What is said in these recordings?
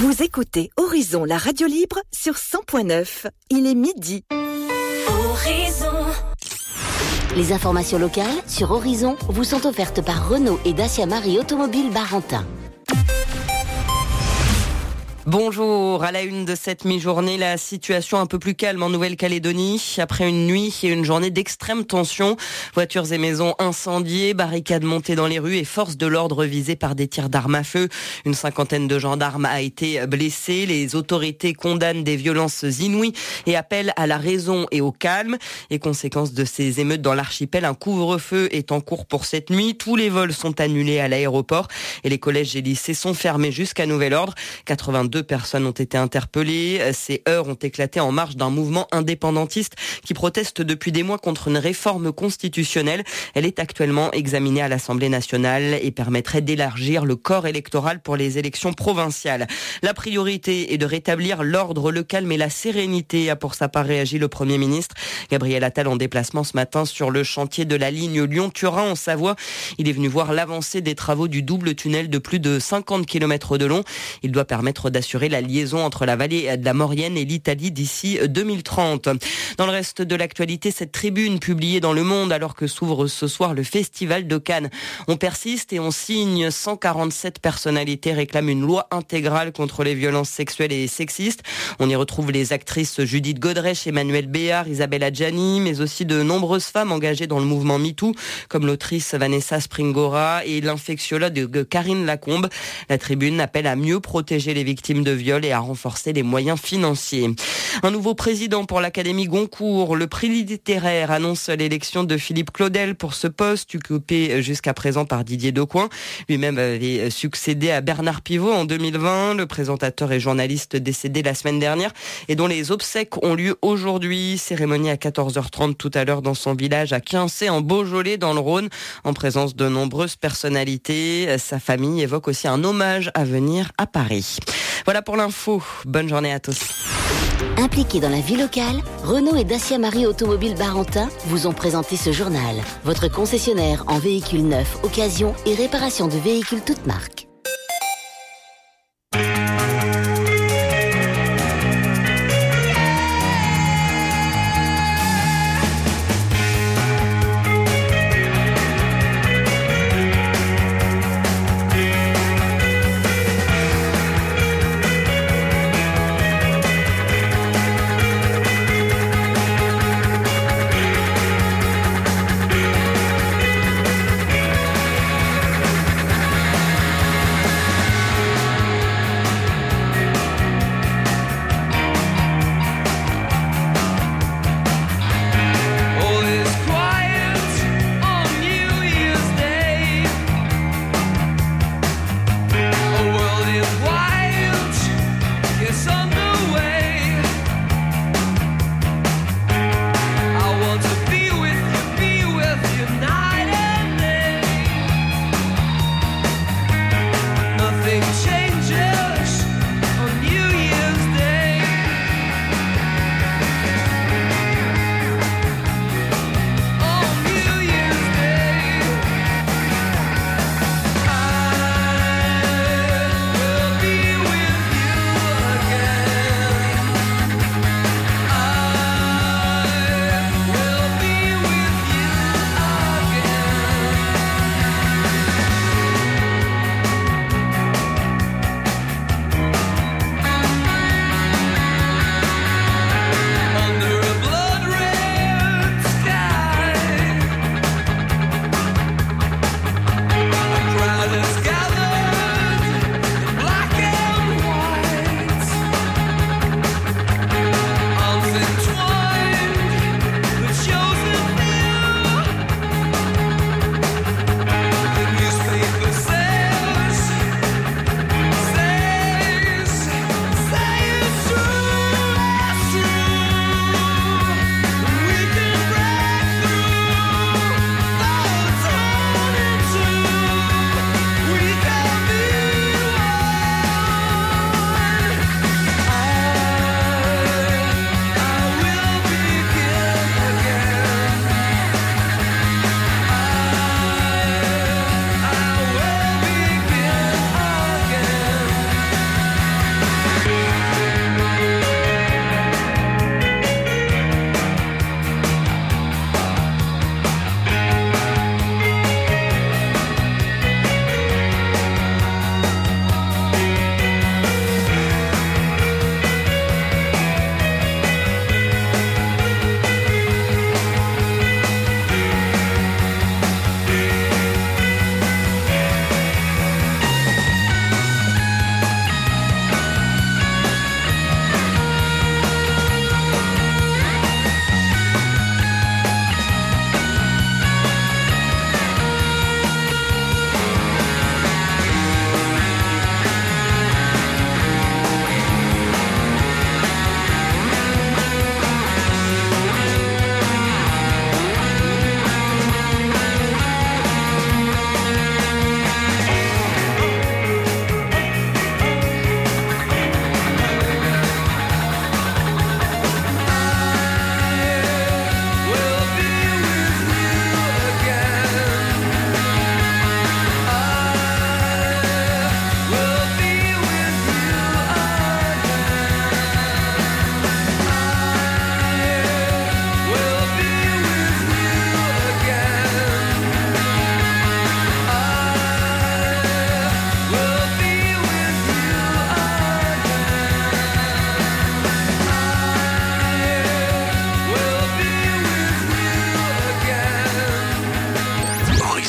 Vous écoutez Horizon, la radio libre sur 100.9. Il est midi. Horizon. Les informations locales sur Horizon vous sont offertes par Renault et Dacia Marie Automobile Barentin. Bonjour, à la une de cette mi-journée, la situation un peu plus calme en Nouvelle-Calédonie. Après une nuit et une journée d'extrême tension, voitures et maisons incendiées, barricades montées dans les rues et forces de l'ordre visées par des tirs d'armes à feu. Une cinquantaine de gendarmes a été blessée. Les autorités condamnent des violences inouïes et appellent à la raison et au calme. Et conséquence de ces émeutes dans l'archipel, un couvre-feu est en cours pour cette nuit. Tous les vols sont annulés à l'aéroport et les collèges et lycées sont fermés jusqu'à nouvel ordre. 82 personnes ont été interpellées. Ces heurts ont éclaté en marge d'un mouvement indépendantiste qui proteste depuis des mois contre une réforme constitutionnelle. Elle est actuellement examinée à l'Assemblée nationale et permettrait d'élargir le corps électoral pour les élections provinciales. La priorité est de rétablir l'ordre, le calme et la sérénité, a pour sa part réagi le Premier ministre. Gabriel Attal en déplacement ce matin sur le chantier de la ligne Lyon-Turin en Savoie. Il est venu voir l'avancée des travaux du double tunnel de plus de 50 km de long. Il doit permettre d'assurer la liaison entre la vallée de la Maurienne et l'Italie d'ici 2030. Dans le reste de l'actualité, cette tribune publiée dans Le Monde alors que s'ouvre ce soir le Festival de Cannes. On persiste et on signe. 147 personnalités réclament une loi intégrale contre les violences sexuelles et sexistes. On y retrouve les actrices Judith Godrèche, Emmanuelle Béard, Isabelle Adjani, mais aussi de nombreuses femmes engagées dans le mouvement MeToo, comme l'autrice Vanessa Springora et l'infectiologue Karine Lacombe. La tribune appelle à mieux protéger les victimes de viol et à renforcer les moyens financiers. Un nouveau président pour l'Académie Goncourt. Le prix littéraire annonce l'élection de Philippe Claudel pour ce poste, occupé jusqu'à présent par Didier Decoing. Lui-même avait succédé à Bernard Pivot en 2020, le présentateur et journaliste décédé la semaine dernière et dont les obsèques ont lieu aujourd'hui. Cérémonie à 14h30 tout à l'heure dans son village à Quincé en Beaujolais dans le Rhône, en présence de nombreuses personnalités. Sa famille évoque aussi un hommage à venir à Paris. Voilà pour l'info. Bonne journée à tous. Impliqués dans la vie locale, Renault et Dacia Marie Automobile Barentin vous ont présenté ce journal. Votre concessionnaire en véhicules neufs, occasion et réparation de véhicules toutes marques.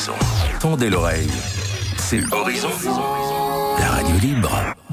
Horizon. Tendez l'oreille. C'est Horizon. La radio libre.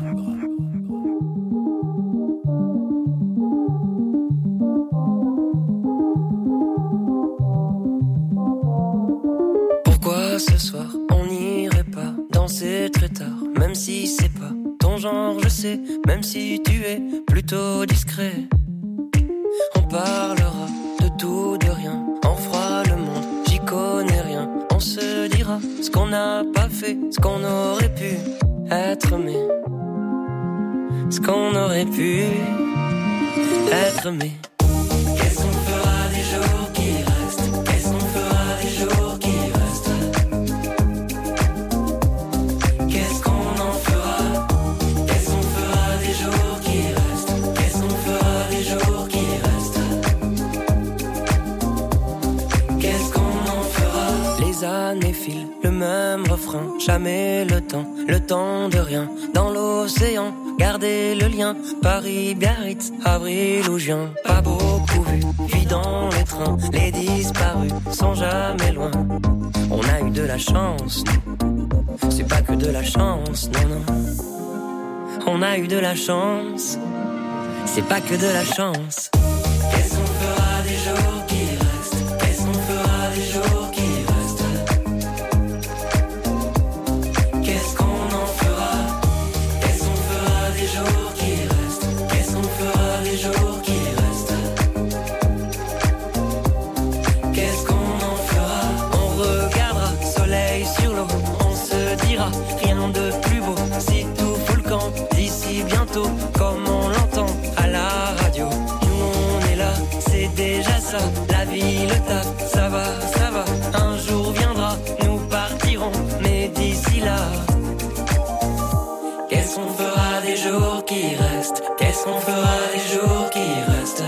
Pourquoi ce soir on n'irait pas danser très tard, même si c'est pas ton genre, je sais, même si tu es plutôt discret. On parlera de tout, de rien, on fera le monde, j'y connais rien. On se dira ce qu'on n'a pas fait, ce qu'on aurait pu être, mais ce qu'on aurait pu être, mais qu'est-ce qu'on fera des jours qui restent? Qu'est-ce qu'on fera des jours qui restent? Qu'est-ce qu'on en fera? Qu'est-ce qu'on fera des jours qui restent? Qu'est-ce qu'on fera des jours qui restent? Qu'est-ce qu'on en fera? Les années filent, le même refrain, jamais le temps de rien. Dans l'océan, gardez le lien, Paris, Biarritz, avril ou juin. Pas beaucoup vu, vie dans les trains, les disparus sont jamais loin. On a eu de la chance, nous. C'est pas que de la chance, non, non. On a eu de la chance, c'est pas que de la chance. Qu'est-ce qu'on fera des jours qui restent? Qu'est-ce qu'on fera des jours qui restent? Qu'est-ce qu'on en fera? Qu'est-ce qu'on fera des jours qui restent? Qu'est-ce qu'on fera des jours qui restent? Qu'est-ce qu'on en fera? On regardera soleil sur l'eau, on se dira rien de plus beau. Si tout fout le camp d'ici bientôt, comme on l'entend à la radio. Nous on est là, c'est déjà ça. La vie, le taf, ça va, ça va. Un jour viendra, nous partirons, mais d'ici là, qu'est-ce qu'on fera des jours qui restent? Qu'est-ce qu'on fera des jours qui restent?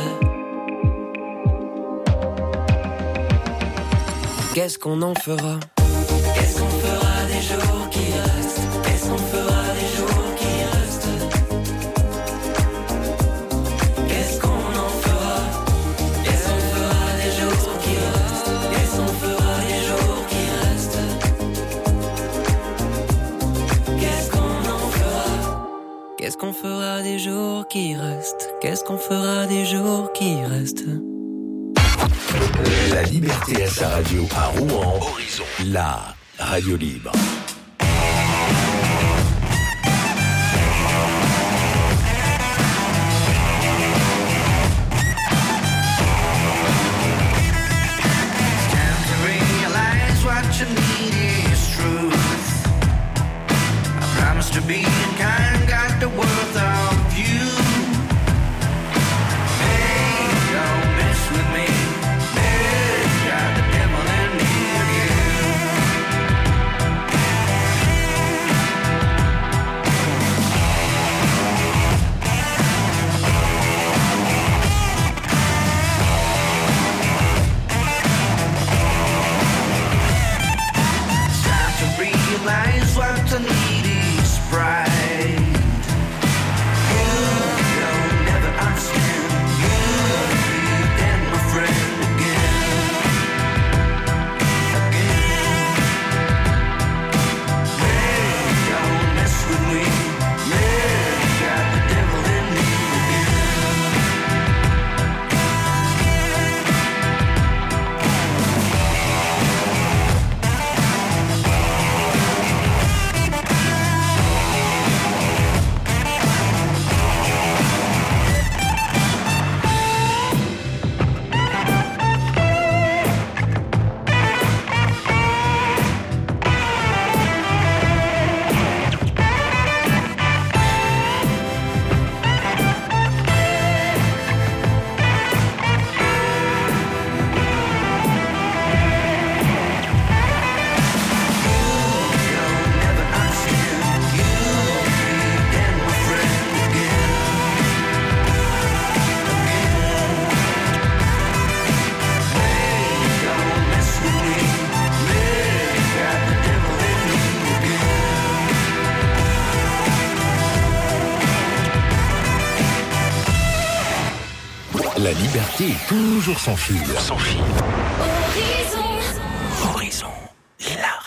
Qu'est-ce qu'on en fera? Qu'est-ce qu'on fera des jours qui restent? Qu'est-ce qu'on fera des jours qui restent? Qu'est-ce qu'on en fera? Qu'est-ce qu'on fera des jours qui restent? Qu'est-ce qu'on fera des jours qui restent? Qu'est-ce qu'on en fera? Qu'est-ce qu'on fera des jours qui restent? Qu'est-ce qu'on fera des jours qui restent? La liberté à sa radio à Rouen. Horizon. La radio libre. To be kind, got the worth of you. Hey, don't mess with me. Hey, got the devil in me It's time to realize what I need is pride. La liberté est toujours sans fil. Horizon. Horizon, la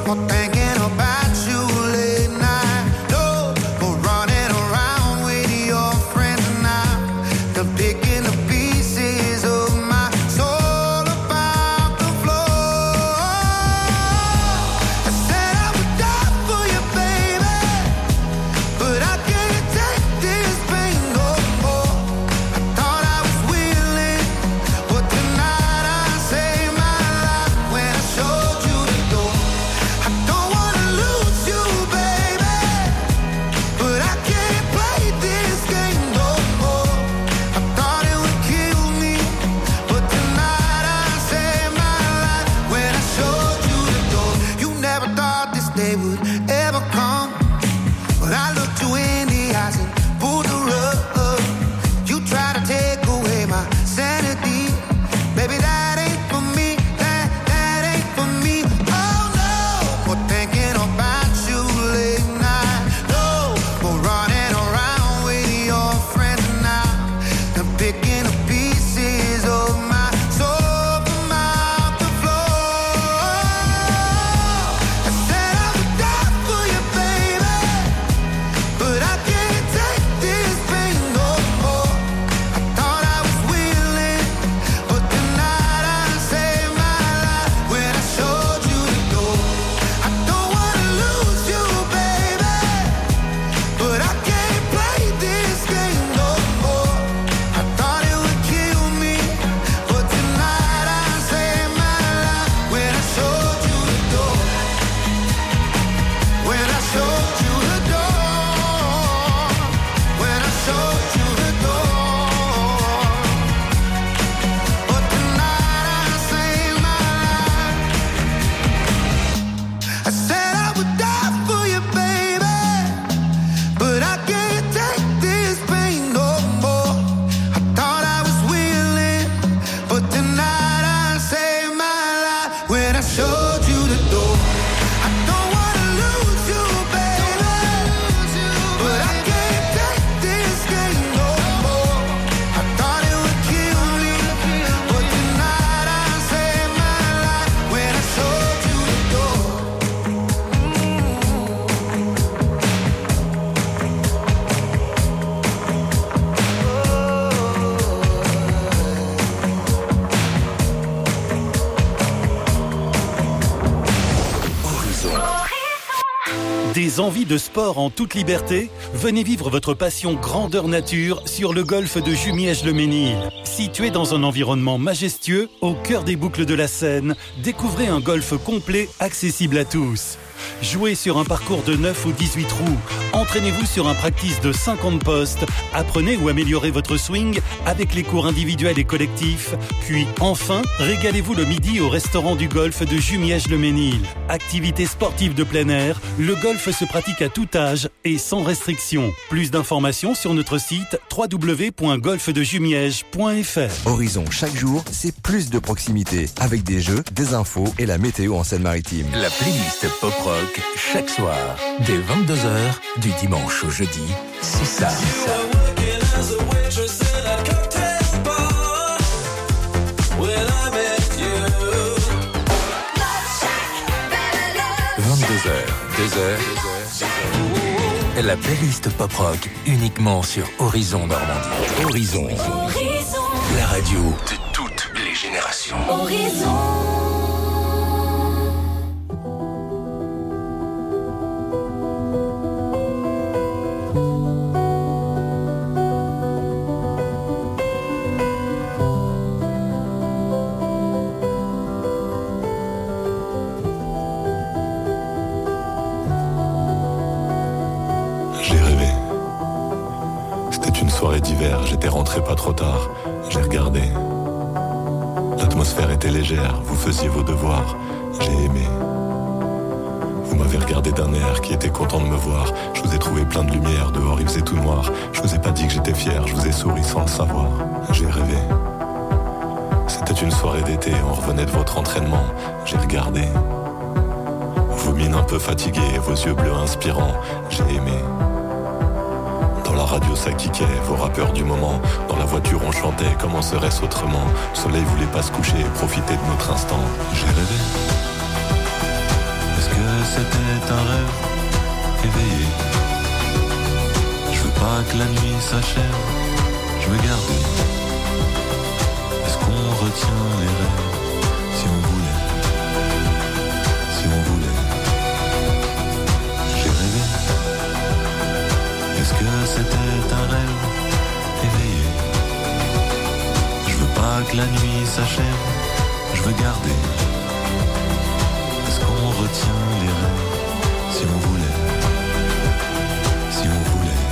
Des envies de sport en toute liberté? Venez vivre votre passion grandeur nature sur le golfe de Jumièges-le-Mesnil. Situé dans un environnement majestueux, au cœur des boucles de la Seine, découvrez un golfe complet accessible à tous. Jouez sur un parcours de 9 ou 18 trous. Entraînez-vous sur un practice de 50 postes. Apprenez ou améliorez votre swing avec les cours individuels et collectifs. Puis enfin, régalez-vous le midi au restaurant du golfe de Jumièges-le-Mesnil. Activité sportive de plein air, le golfe se pratique à tout âge et sans restriction. Plus d'informations sur notre site www.golfedejumièges.fr. Horizon, chaque jour, c'est plus de proximité. Avec des jeux, des infos et la météo en Seine-Maritime. La playlist Pop Rock, chaque soir, dès 22h, du dimanche au jeudi, c'est ça. 2h, la playlist Pop Rock, uniquement sur Horizon Normandie. Horizon, la radio de toutes les générations. Soirée d'hiver, j'étais rentré pas trop tard, j'ai regardé. L'atmosphère était légère, vous faisiez vos devoirs, j'ai aimé. Vous m'avez regardé d'un air qui était content de me voir. Je vous ai trouvé plein de lumière, dehors il faisait tout noir. Je vous ai pas dit que j'étais fier, je vous ai souri sans le savoir. J'ai rêvé. C'était une soirée d'été, on revenait de votre entraînement, j'ai regardé. Vos mines un peu fatiguées, vos yeux bleus inspirants, j'ai aimé. Dans la radio ça kickait, vos rappeurs du moment. Dans la voiture on chantait, comment serait-ce autrement? Le soleil voulait pas se coucher et profiter de notre instant. J'ai rêvé. Est-ce que un rêve éveillé. Je veux pas que la nuit s'achève, je veux garder. Est-ce qu'on retient les rêves si on voulait, si on voulait? J'ai rêvé. Est-ce que c'était un rêve éveillé? Je veux pas que la nuit s'achève, je veux garder. Est-ce qu'on retient les rêves si on voulait, si on voulait?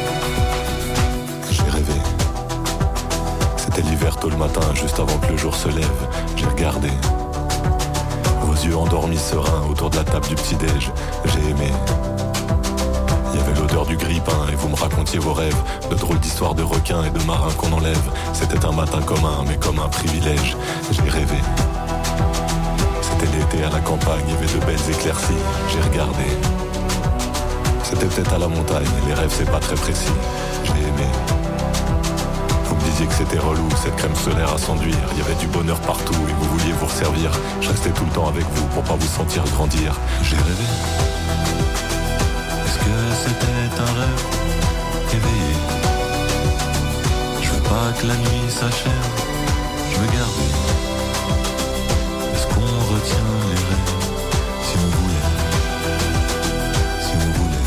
J'ai rêvé. C'était l'hiver tôt le matin, juste avant que le jour se lève. J'ai regardé vos yeux endormis sereins autour de la table du petit-déj. J'ai aimé. Il y avait l'odeur du grille-pain et vous me racontiez vos rêves, de drôles d'histoires de requins et de marins qu'on enlève. C'était un matin commun, mais comme un privilège. J'ai rêvé. C'était l'été à la campagne, il y avait de belles éclaircies. J'ai regardé. C'était peut-être à la montagne, les rêves c'est pas très précis. J'ai aimé. Vous me disiez que c'était relou, cette crème solaire à s'enduire. Il y avait du bonheur partout et vous vouliez vous resservir. Je restais tout le temps avec vous pour pas vous sentir grandir. J'ai rêvé. Est-ce que c'était un rêve éveillé? Je veux pas que la nuit s'achève, je veux garder. Est-ce qu'on retient les rêves si on voulait, si on voulait?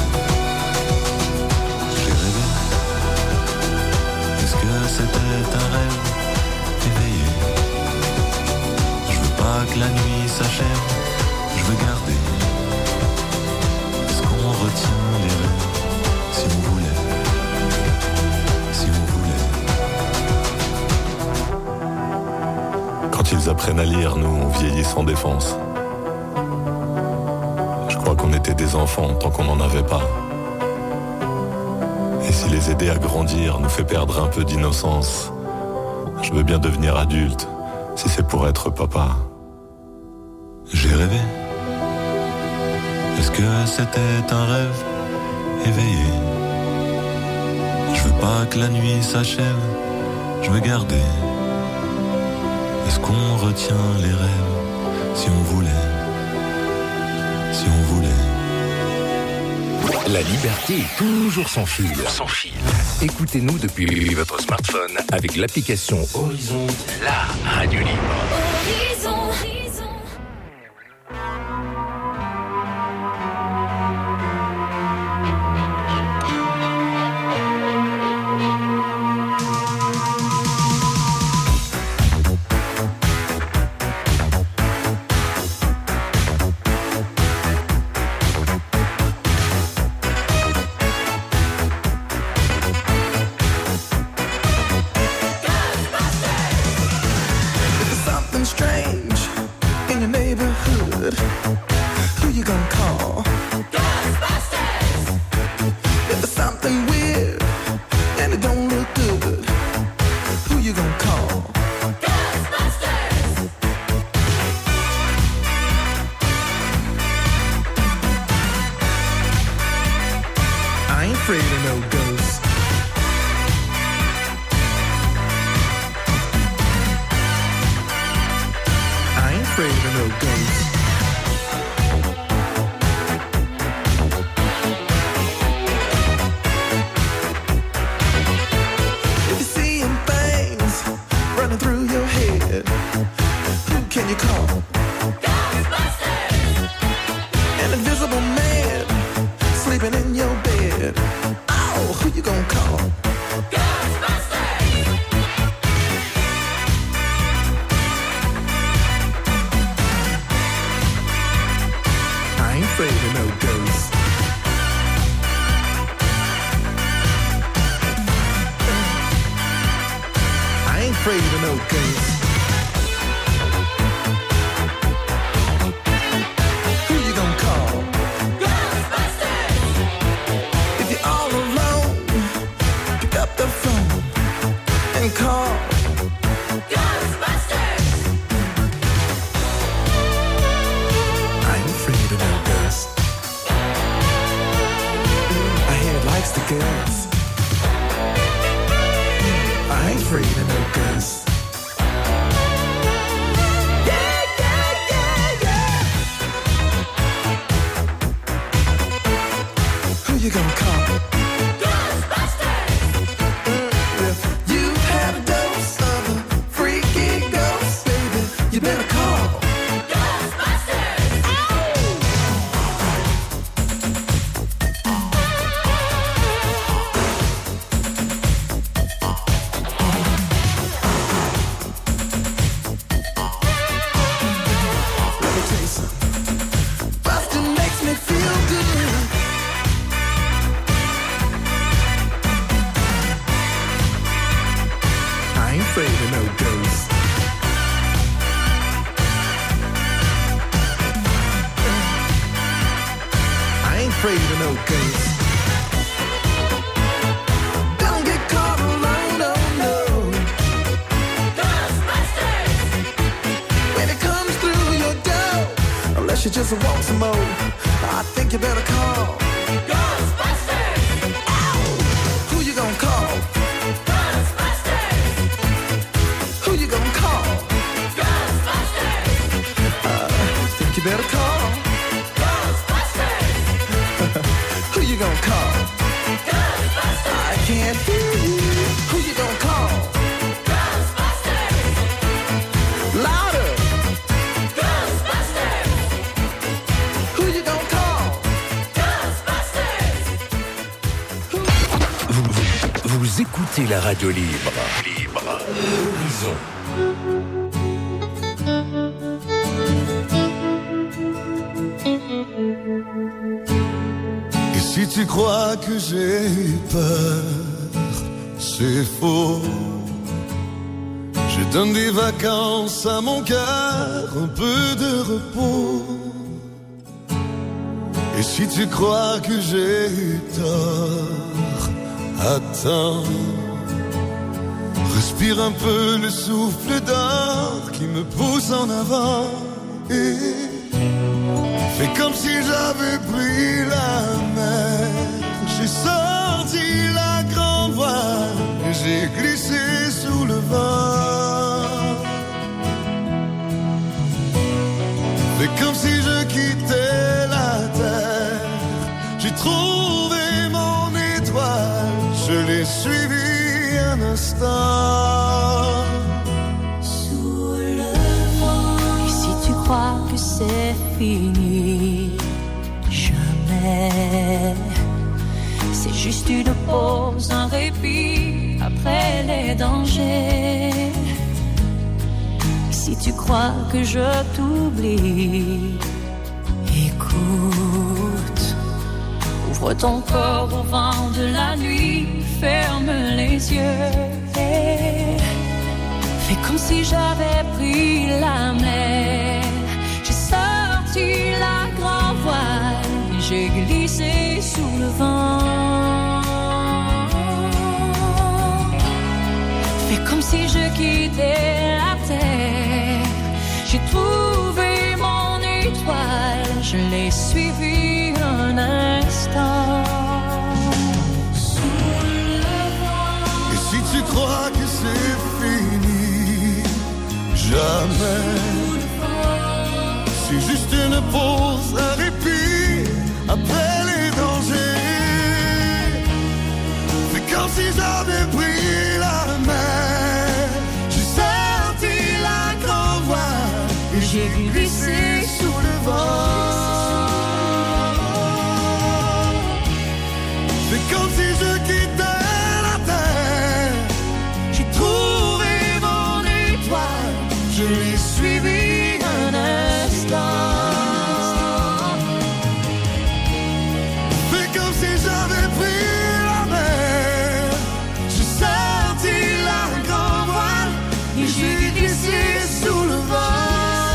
J'ai rêvé. Est-ce que c'était un rêve éveillé? Je veux pas que la nuit s'achève, je veux garder. Est-ce qu'on retient les rêves si on voulait, si on voulait? Quand ils apprennent à lire, nous on vieillit sans défense. Je crois qu'on était des enfants tant qu'on n'en avait pas. Et si les aider à grandir nous fait perdre un peu d'innocence, je veux bien devenir adulte si c'est pour être papa. J'ai rêvé. Est-ce que c'était un rêve éveillé? Je veux pas que la nuit s'achève, je veux garder. Est-ce qu'on retient les rêves si on voulait, si on voulait? La liberté est toujours sans fil. Sans fil. Écoutez-nous depuis votre smartphone avec l'application Horizon, la radio libre. Horizon. you gonna call? If you've had a dose of a freaky ghost, baby, you better call. Afraid of no ghosts. Don't get caught alone, oh no. Ghostbusters! When it comes through your door, unless you just want some more, I think you better call Ghostbusters! Ow! Who you gonna call? Ghostbusters! Who you gonna call? Ghostbusters! I think you better call. Who you gonna call? Ghostbusters! I can't hear you. Who you gonna call? Ghostbusters! Louder! Ghostbusters! Who you gonna call? Ghostbusters! Vous écoutez la radio libre. Horizon. Si tu crois que j'ai eu peur, c'est faux. Je donne des vacances à mon cœur, un peu de repos. Et si tu crois que j'ai eu tort, attends. Respire un peu le souffle d'or qui me pousse en avant. Et fais comme si j'avais pris la mer. J'ai sorti la grande voile et j'ai glissé sous le vent. Fais comme si je quittais la terre. J'ai trouvé mon étoile, je l'ai suivi un instant. Sous le vent. Et si tu crois que c'est fini, jamais. C'est juste une pause, un répit après les dangers. Si tu crois que je t'oublie, écoute. Ouvre ton corps au vent de la nuit, ferme les yeux. Et fais comme si j'avais pris la mer. J'ai sorti la grande voile, j'ai glissé sous le vent. Fais comme si je quittais la terre. J'ai trouvé mon étoile, je l'ai suivi un instant. Sous le vent. Et si tu crois que c'est fini, jamais. C'est juste une pause, un répit après les dangers. Fais comme si j'avais pris la mer. J'ai sorti la grande voile et j'ai glissé sous le vent. Fais comme si je quittais la terre. J'ai trouvé mon étoile, je l'ai suivi un instant. Fais comme si j'avais pris la mer. J'ai sorti la grande voile et j'ai glissé sous le vent.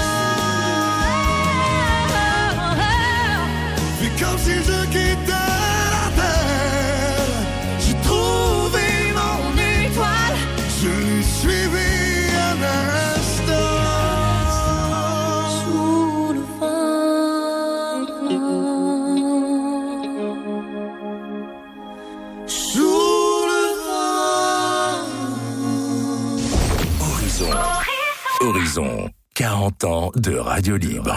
Fais comme si je quittais la terre. J'ai trouvé mon étoile, je l'ai suivi un instant. Sous le vent. Sous le vent. Horizon. 40 ans de radio libre.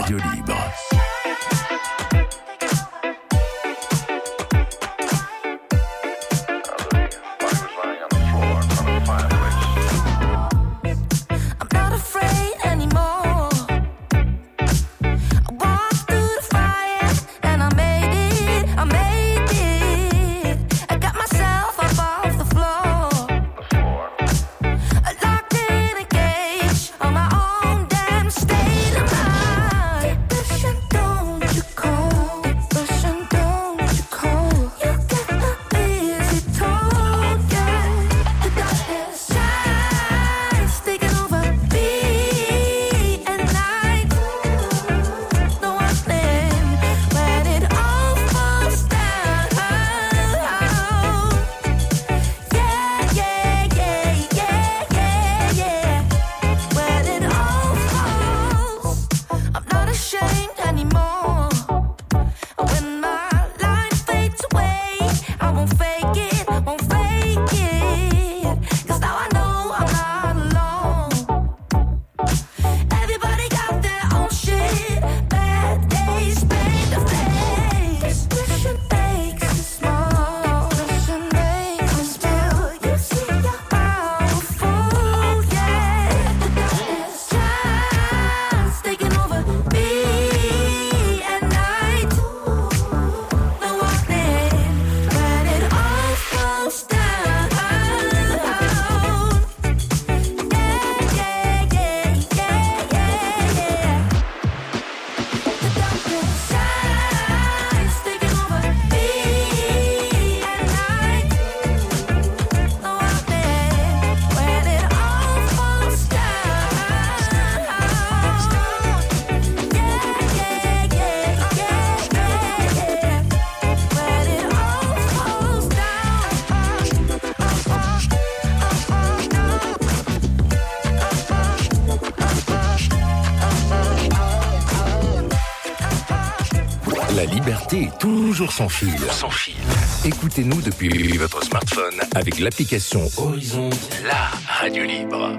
La liberté est toujours sans fil. Écoutez-nous depuis votre smartphone avec l'application Horizon, la radio libre.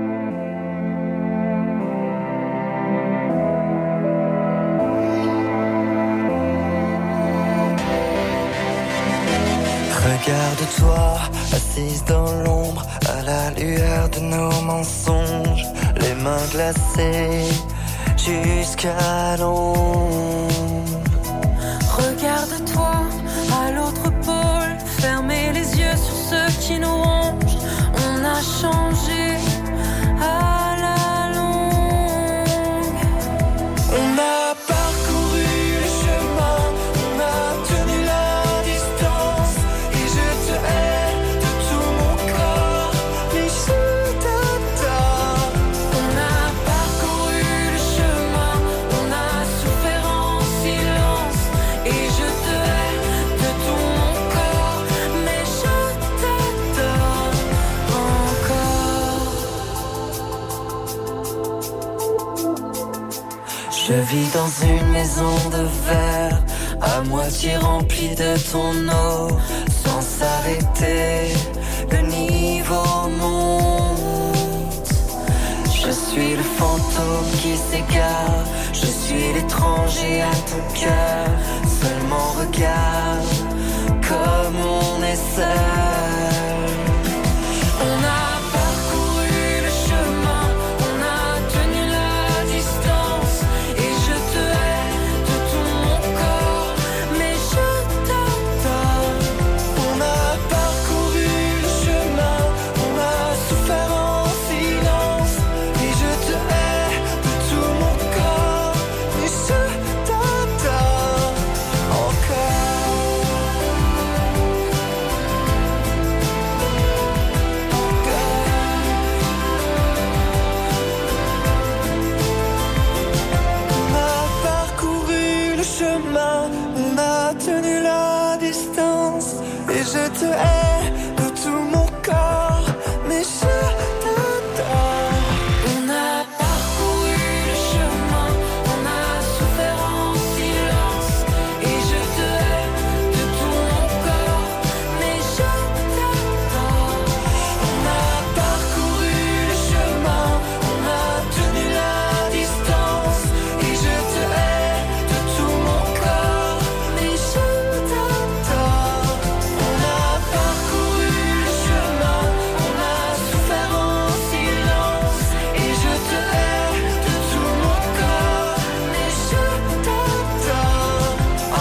Regarde-toi, assise dans l'ombre, à la lueur de nos mensonges, les mains glacées jusqu'à l'ombre. Regarde-toi à l'autre pôle, fermez les yeux sur ceux qui nous rongent. On a changé à la longue. On a parcouru le chemin, on a tenu la distance, et je te hais de tout mon corps, mais je t'adore. On a parcouru le chemin, on a souffert en silence, et je te hais de tout mon corps, mais je t'adore encore. Je vis dans une maison de verre, à moitié remplie de ton eau, sans s'arrêter, le niveau monte. Je suis le fantôme qui s'égare, je suis l'étranger à ton cœur. Seulement regarde comme on est seul. On a parcouru le chemin, on a tenu la distance, et je te hais de tout mon corps, mais je t'adore. On a parcouru le chemin, on a souffert en silence, et je te hais de tout mon corps, mais je t'adore encore. On a parcouru le chemin, on a tenu la distance, et je te hais de tout mon corps, mais je t'adore. On a parcouru le chemin, on a souffert en silence, et je te hais de tout mon corps, mais je t'adore. On a parcouru le chemin, on a tenu la distance, et je te hais de tout mon corps, mais je t'adore. On a parcouru le chemin, on a souffert en silence, et je te hais de tout mon corps, mais je t'adore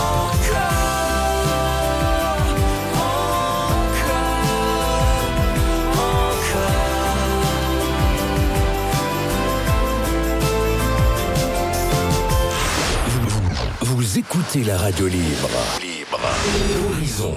Vous écoutez la radio libre. Horizon.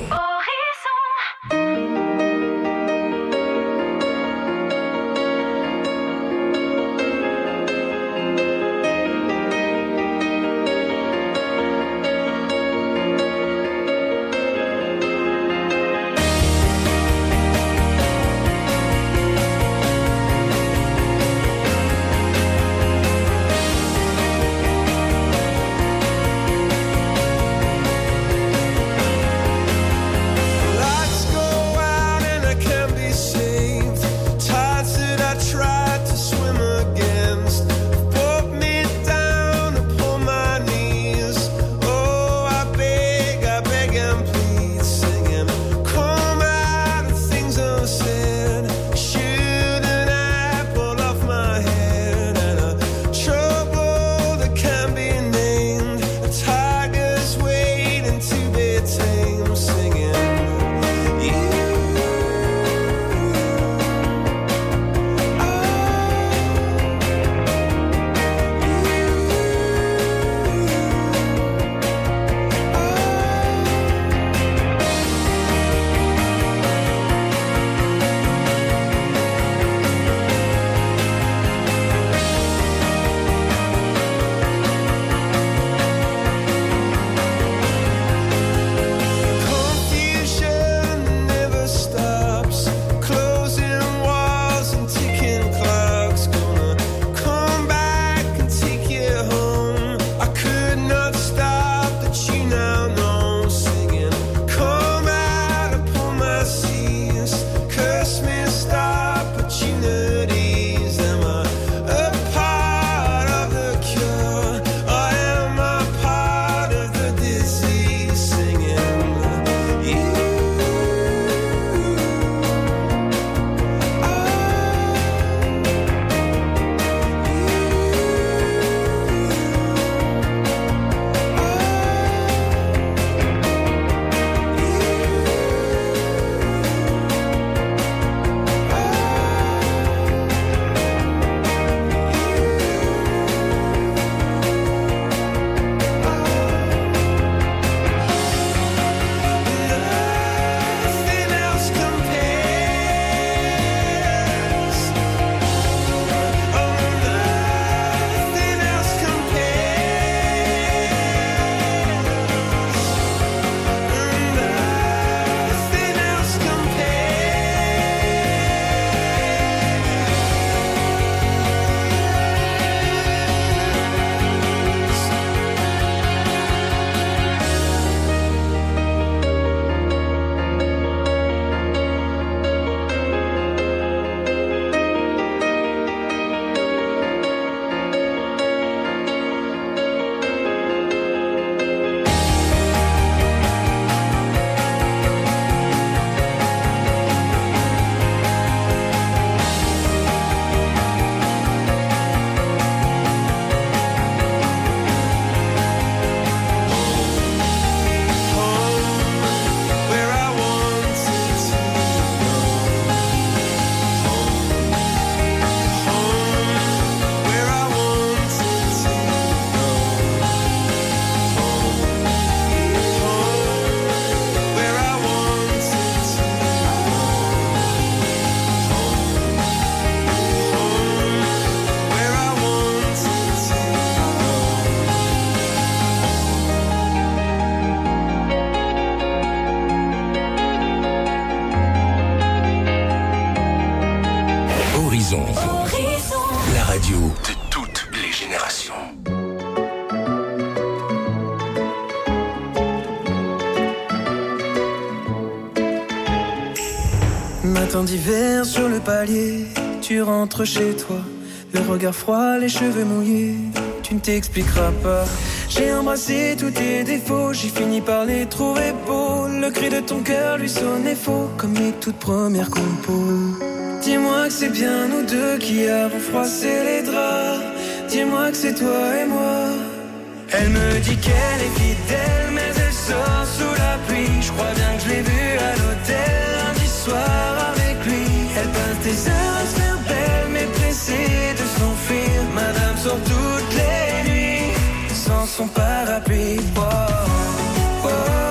Matin d'hiver sur le palier, tu rentres chez toi, le regard froid, les cheveux mouillés, tu ne t'expliqueras pas. J'ai embrassé tous tes défauts, j'ai fini par les trouver beaux. Le cri de ton cœur lui sonnait faux, comme mes toutes premières compos. Dis-moi que c'est bien nous deux qui avons froissé les draps. Dis-moi que c'est toi et moi. Elle me dit qu'elle est fidèle, mais elle sort sous la pluie. Je crois bien que je l'ai vue à l'hôtel lundi soir avec lui. Elle passe des heures à se faire belle, mais pressée de s'enfuir. Madame sort toutes les nuits sans son parapluie. Oh, oh, oh,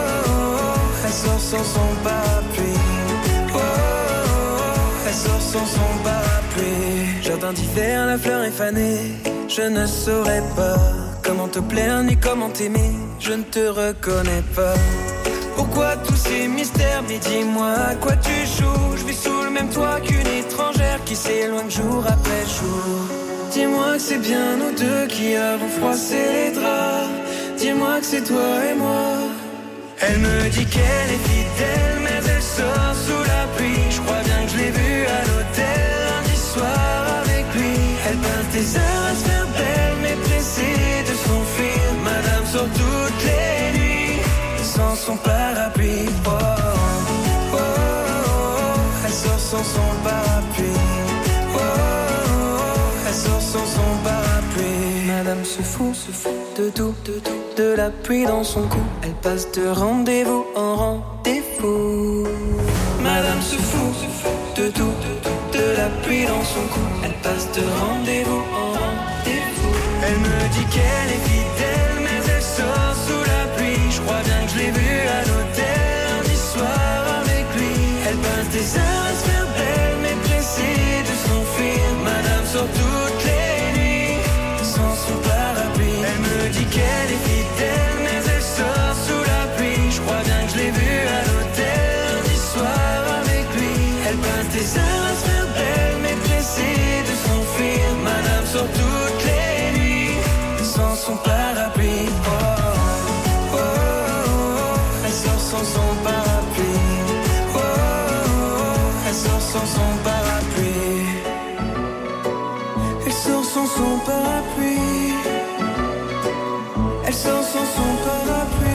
oh. Elle sort sans son parapluie. Oh, oh, oh. Elle sort sans son parapluie. Jardin d'hiver, la fleur est fanée. Je ne saurais pas comment te plaire ni comment t'aimer. Je ne te reconnais pas. Pourquoi tous ces mystères? Mais dis-moi à quoi tu joues. Je vis sous le même toit qu'une étrangère qui s'éloigne jour après jour. Dis-moi que c'est bien nous deux qui avons froissé les draps. Dis-moi que c'est toi et moi. Elle me dit qu'elle est fidèle, mais elle sort sous la pluie. Je crois bien que je l'ai vue à l'hôtel lundi soir avec lui. Elle passe des heures à se faire belle, mais pressée de s'enfuir. Madame sort toutes les nuits sans son parapluie. Oh, oh, oh, oh. Elle sort sans son parapluie. Oh, oh, oh. Elle sort sans son parapluie. Madame se fout de tout, de la pluie dans son cou. Elle passe de rendez-vous en rendez-vous. Madame se fout de tout, de la pluie dans son cou. Elle passe de rendez-vous en rendez-vous. Elle me dit qu'elle est fidèle, mais elle sort sous la pluie. Je crois bien que je l'ai vue à l'hôtel lundi soir avec lui. Elle passe des heures à se faire belle, mais pressée de s'enfuir. Madame sort toutes les nuits sans son parapluie. Elle me dit qu'elle est fidèle, mais elle sort sous la pluie. Je crois bien que je l'ai vue à l'hôtel lundi soir avec lui. Elle passe des heures à se faire belle, mais pressée de s'enfuir. Madame sort toutes les nuits sans son parapluie. Oh, oh, oh, oh. Elle sort sans son parapluie. Oh, oh, oh. Elle sort sans son parapluie. Elle sort sans son parapluie. Elle sort sans son parapluie.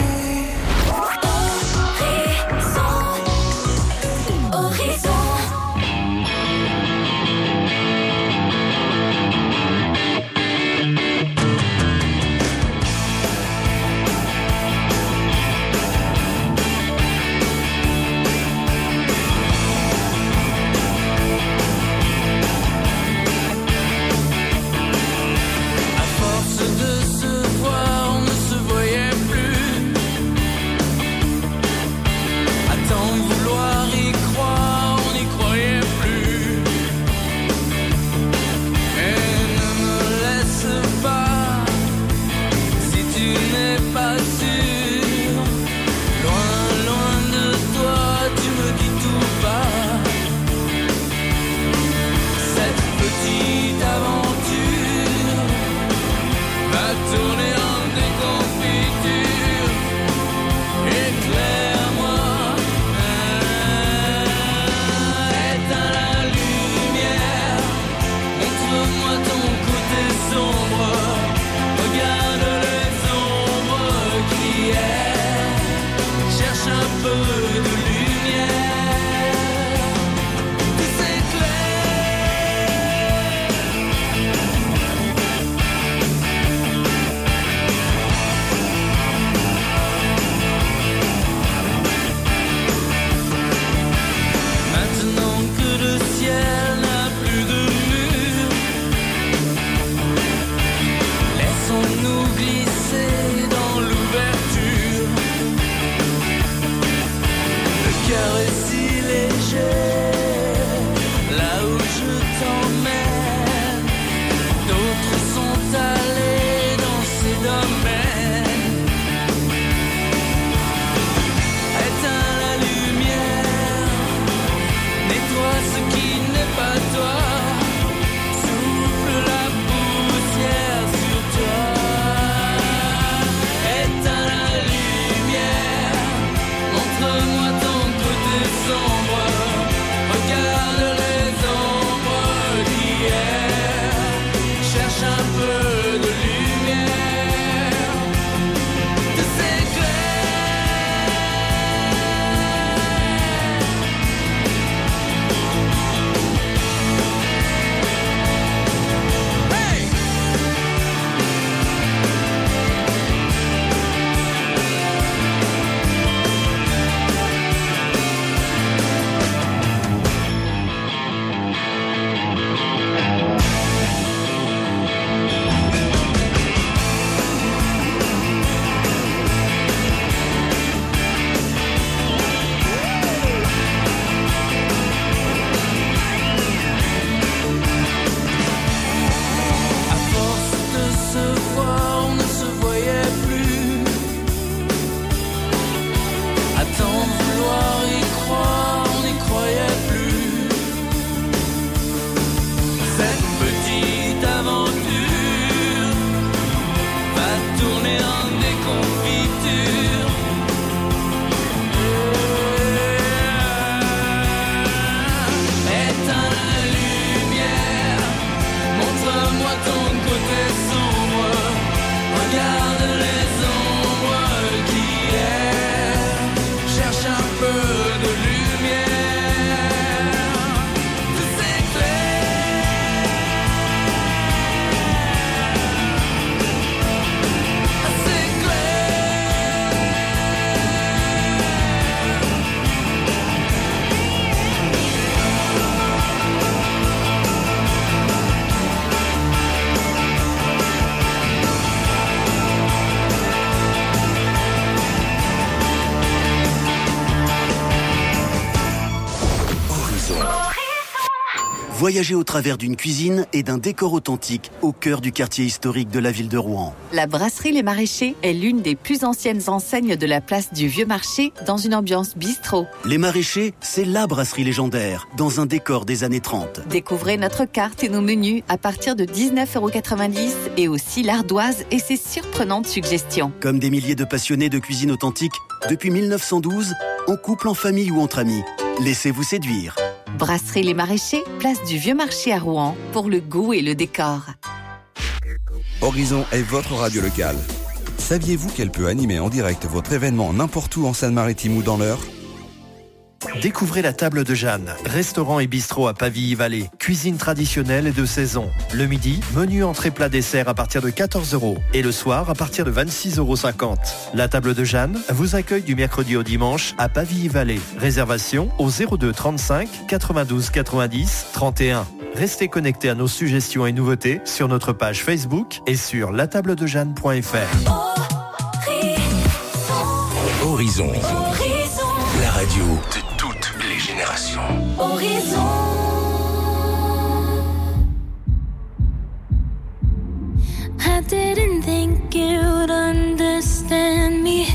Voyagez au travers d'une cuisine et d'un décor authentique au cœur du quartier historique de la ville de Rouen. La brasserie Les Maraîchers est l'une des plus anciennes enseignes de la place du Vieux Marché dans une ambiance bistrot. Les Maraîchers, c'est la brasserie légendaire dans un décor des années 30. Découvrez notre carte et nos menus à partir de 19,90 € et aussi l'ardoise et ses surprenantes suggestions. Comme des milliers de passionnés de cuisine authentique, depuis 1912, en couple, en famille ou entre amis. Laissez-vous séduire. Brasserie Les Maraîchers, place du Vieux Marché à Rouen, pour le goût et le décor. Horizon est votre radio locale. Saviez-vous qu'elle peut animer en direct votre événement n'importe où en Seine-Maritime ou dans l'Eure ? Découvrez la Table de Jeanne, restaurant et bistrot à Pavilly-Vallée. Cuisine traditionnelle et de saison. Le midi, menu entrée plat dessert à partir de 14 € et le soir à partir de 26,50 €. La Table de Jeanne vous accueille du mercredi au dimanche à Pavilly-Vallée. Réservation au 02 35 92 90 31. Restez connectés à nos suggestions et nouveautés sur notre page Facebook et sur latabledejeanne.fr. Horizon. La radio de toutes les générations. Horizon. I didn't think you'd understand me.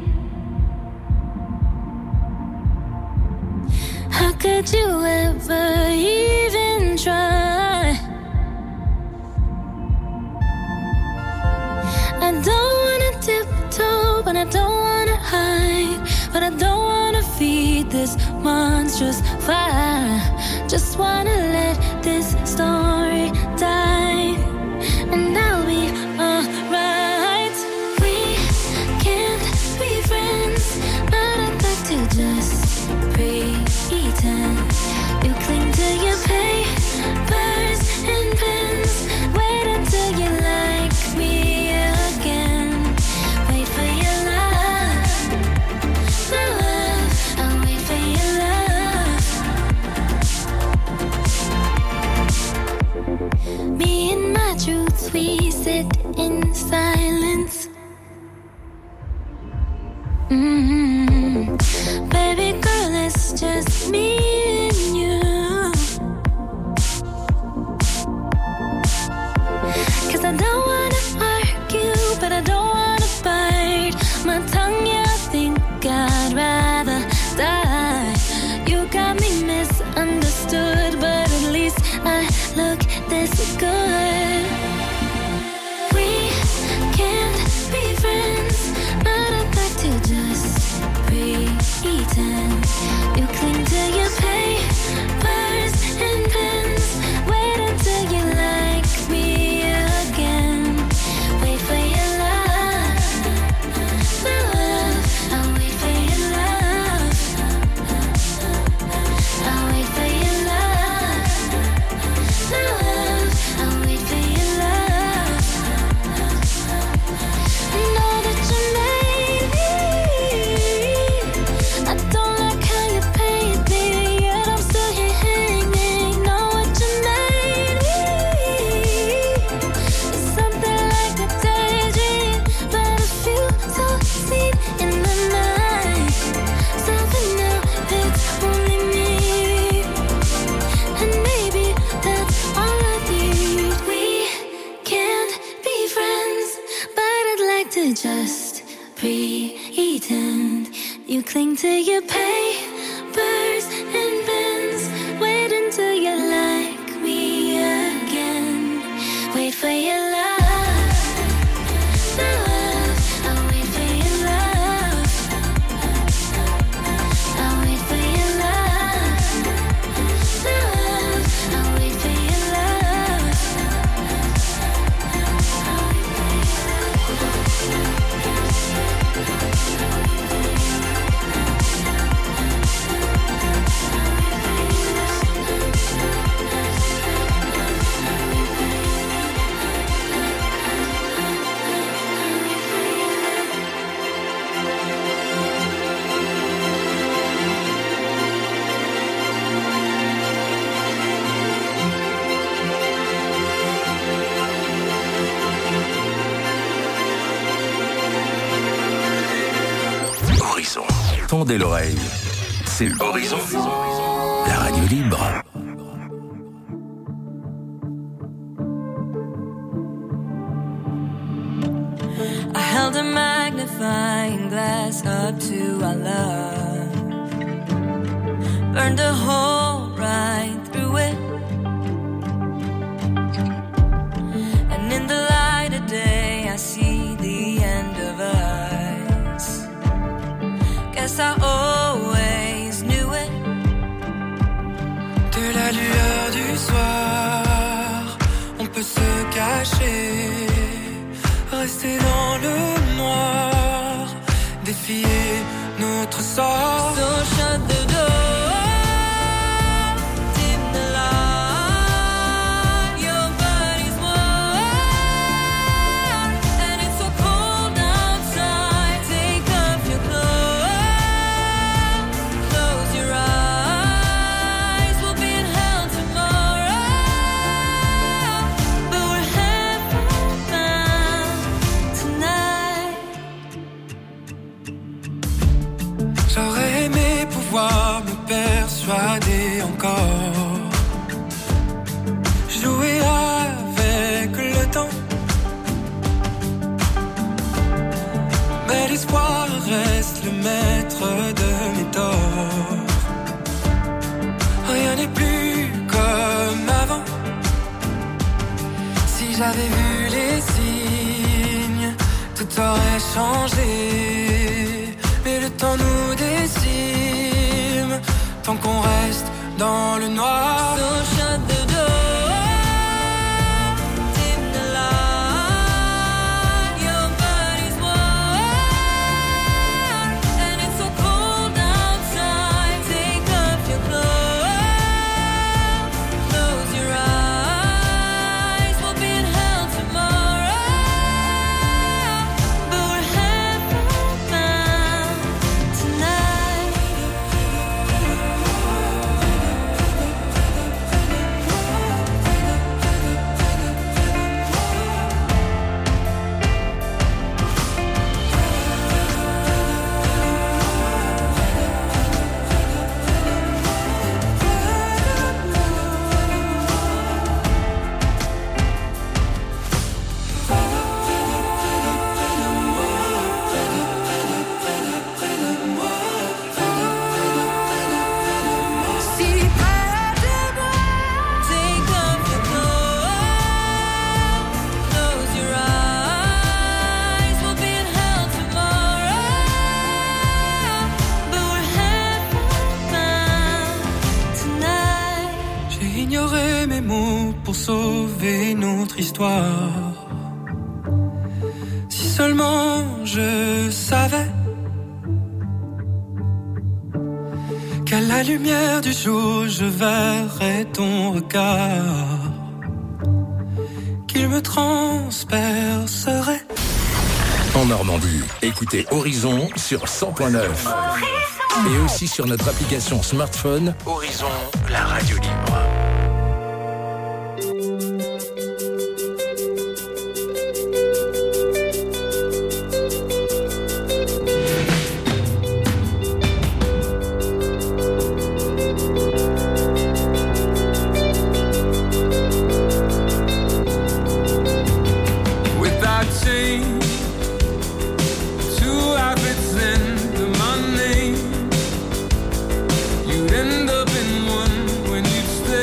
How could you ever even try? I don't wanna tiptoe, but I don't wanna hide, but I don't wanna feed this monstrous fire. Just wanna let this story die, and I'll be alright. We can't be friends, but I'd like to just pretend. You cling to your papers and pens. Wait until you like me again. Wait for your love, love. I'll wait for your love. Me and my truths, we sit in silence. Baby girl, it's just me and you. 'Cause I don't wanna argue, but I don't wanna bite my tongue, yeah, I think I'd rather die. You got me misunderstood, but at least I look this good. We can't be friends, but I'd like to just pretend. You cling to your papers and pens. Wait until you like me again. Wait for your love, love. I'll wait for your love. I'll wait for your love, love. I'll wait for your love. Know that you made me. I don't like how you paint me, yet I'm still here hanging. Know what you made me. It's something like a daydream, but a few so seen in the night. Something now, it's only me, and maybe that's all I need. We can't be friends, but I'd like to just pretend. You cling to your papers and pens. Wait until you like me again. Wait for your love, love. I'll wait for your love. I'll wait for your love, love. I'll wait for your love. Horizon. Tendez l'oreille. C'est Horizon. La radio libre. Held a magnifying glass up to our love. Burned a hole right through it. And in the light of day I see the end of us. Guess I always knew it. De la lueur du soir, on peut se cacher, rester dans le noir, défier notre sort. So shut the door, dim the light. Your body's warm, and it's so cold outside. Take off your clothes, close your eyes. We'll be in hell tomorrow, but we're heaven-bound tonight. J'aurais aimé pouvoir me persuader encore, jouer avec le temps, mais l'espoir reste le maître de mes torts. Rien n'est plus comme avant. Si j'avais vu les signes, tout aurait changé. Mais le temps nous décime, tant qu'on reste dans le noir. So shut the door, dim the light. Your body's warm, and it's so cold outside. Take off your clothes, close your eyes. We'll be in hell tomorrow, but we're heaven-bound tonight. Si près de moi, take off your clothes, close your eyes. We'll be in hell tomorrow, but we're heaven-bound tonight. J'ai ignoré mes mots pour sauver notre histoire. Si seulement je savais qu'à la lumière du jour je verrais ton regard, qu'il me transpercerait. En Normandie, écoutez Horizon sur 100.9. Et aussi sur notre application smartphone Horizon, la radio libre. Without change, two habits into my name. You'd end up in one when you'd stay.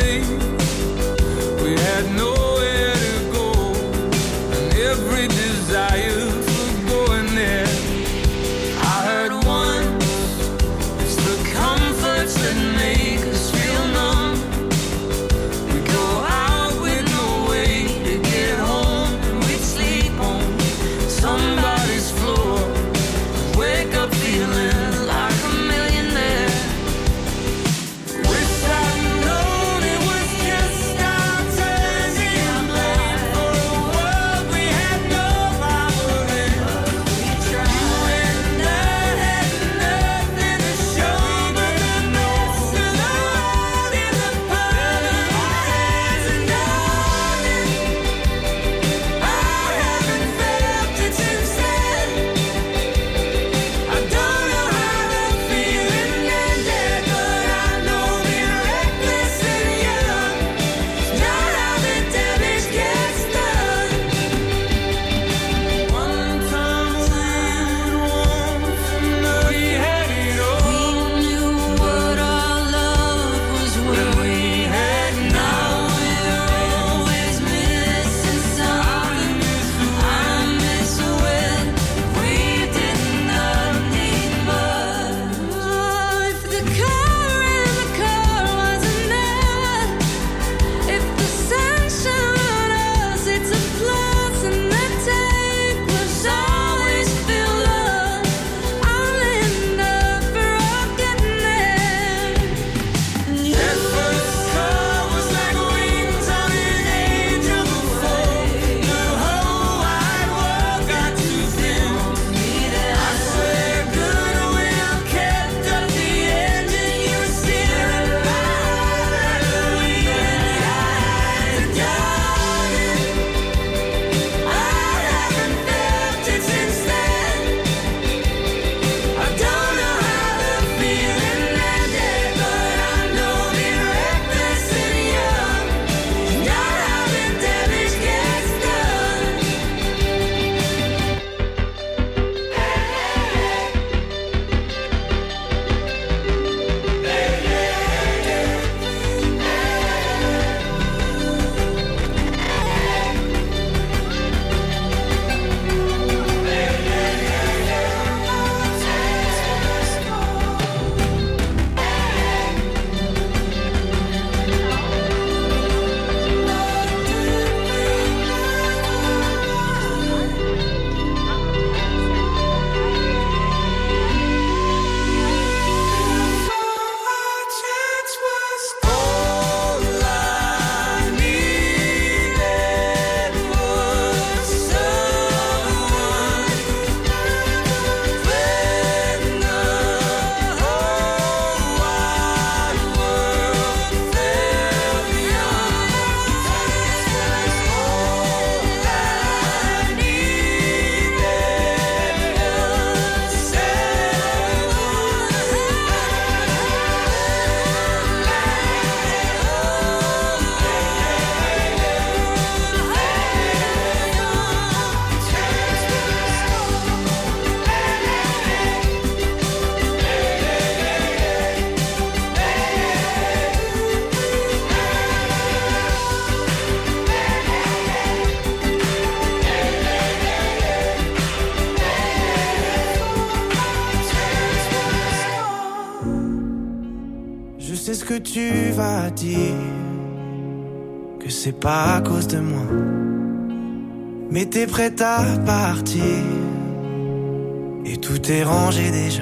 sais ce que tu vas dire, que c'est pas à cause de moi. Mais t'es prête à partir, et tout est rangé déjà.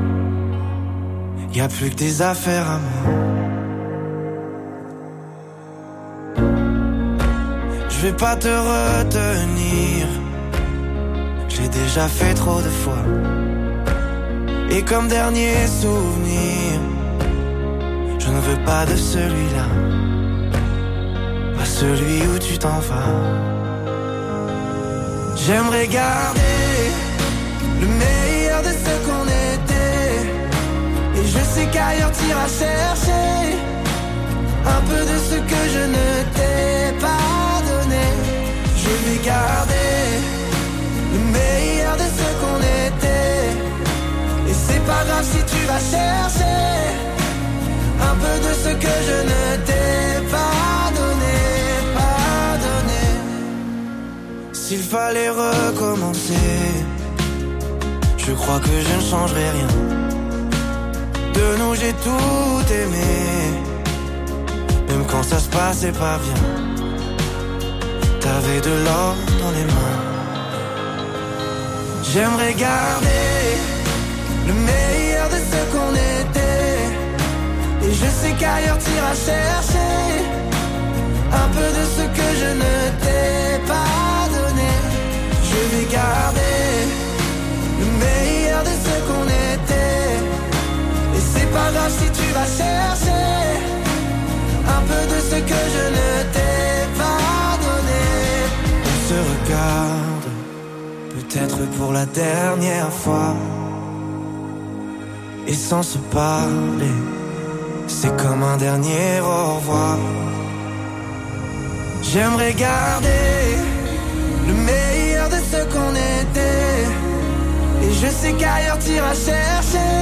Y'a plus que des affaires à moi. Je vais pas te retenir, j'ai déjà fait trop de fois. Et comme dernier souvenir, je ne veux pas de celui-là, pas celui où tu t'en vas. J'aimerais garder le meilleur de ce qu'on était, et je sais qu'ailleurs t'iras chercher un peu de ce que je ne t'ai pas donné. Je vais garder le meilleur de ce qu'on était, et c'est pas grave si tu vas chercher un peu de ce que je ne t'ai pas donné, pas donné. S'il fallait recommencer, je crois que je ne changerai rien. De nous j'ai tout aimé, même quand ça se passait pas bien. T'avais de l'or dans les mains. J'aimerais garder le meilleur de ce qu'on était, et je sais qu'ailleurs t'iras chercher un peu de ce que je ne t'ai pas donné. Je vais garder le meilleur de ce qu'on était, et c'est pas grave si tu vas chercher un peu de ce que je ne t'ai pas donné. On se regarde, peut-être pour la dernière fois, et sans se parler, c'est comme un dernier au revoir. J'aimerais garder le meilleur de ce qu'on était, et je sais qu'ailleurs t'iras chercher